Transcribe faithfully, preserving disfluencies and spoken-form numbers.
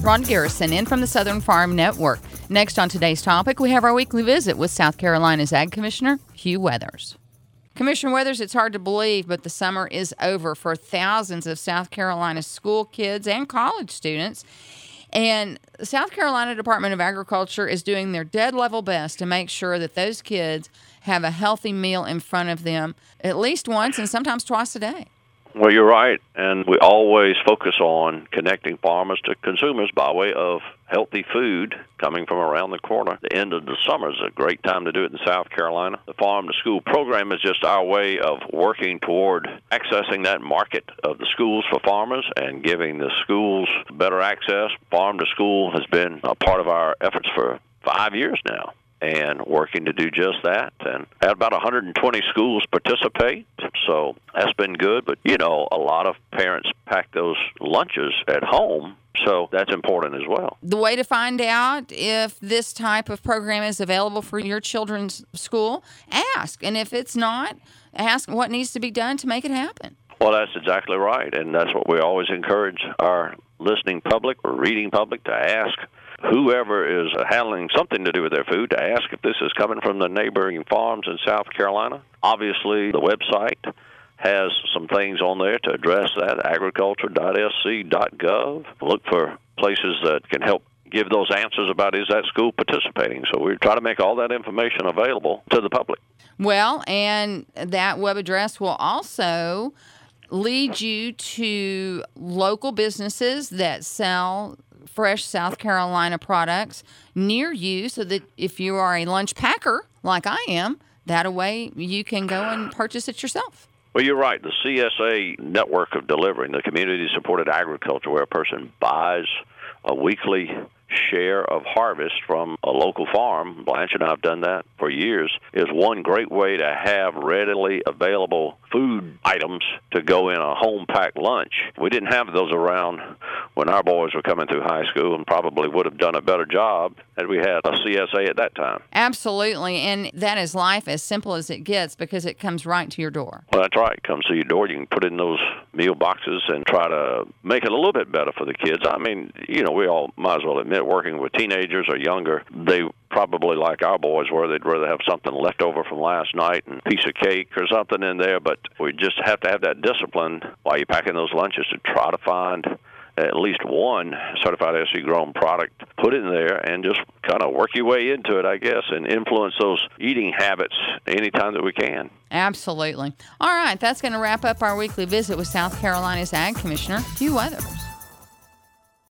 Ron Garrison in from the Southern Farm Network. Next on today's topic, we have our weekly visit with South Carolina's Ag Commissioner, Hugh Weathers. Commissioner Weathers, it's hard to believe, but the summer is over for thousands of South Carolina school kids and college students. And the South Carolina Department of Agriculture is doing their dead level best to make sure that those kids have a healthy meal in front of them at least once and sometimes twice a day. Well, you're right, and we always focus on connecting farmers to consumers by way of healthy food coming from around the corner. The end of the summer is a great time to do it in South Carolina. The Farm to School program is just our way of working toward accessing that market of the schools for farmers and giving the schools better access. Farm to School has been a part of our efforts for five years now, and working to do just that. And had about one hundred twenty schools participate, so that's been good. But, you know, a lot of parents pack those lunches at home, so that's important as well. The way to find out if this type of program is available for your children's school, ask. And if it's not, ask what needs to be done to make it happen. Well, that's exactly right, and that's what we always encourage our listening public or reading public to ask whoever is handling something to do with their food to ask if this is coming from the neighboring farms in South Carolina. Obviously, the website has some things on there to address that, agriculture dot s c dot gov. Look for places that can help give those answers about is that school participating. So we try to make all that information available to the public. Well, and that web address will also lead you to local businesses that sell fresh South Carolina products near you, so that if you are a lunch packer like I am, that way you can go and purchase it yourself. Well, you're right. The C S A network of delivering, the community-supported agriculture, where a person buys a weekly share of harvest from a local farm, Blanche and I have done that for years, is one great way to have readily available food items to go in a home-packed lunch. We didn't have those around when our boys were coming through high school, and probably would have done a better job had we had a C S A at that time. Absolutely, and that is life as simple as it gets because it comes right to your door. Well, that's right. It comes to your door. You can put it in those meal boxes and try to make it a little bit better for the kids. I mean, you know, we all might as well admit, working with teenagers or younger, they probably, like our boys were, they'd rather have something left over from last night and a piece of cake or something in there. But we just have to have that discipline while you're packing those lunches to try to find at least one certified S C grown product, put it in there, and just kind of work your way into it, I guess, and influence those eating habits anytime that we can. Absolutely. All right, that's going to wrap up our weekly visit with South Carolina's Ag Commissioner, Hugh Weathers.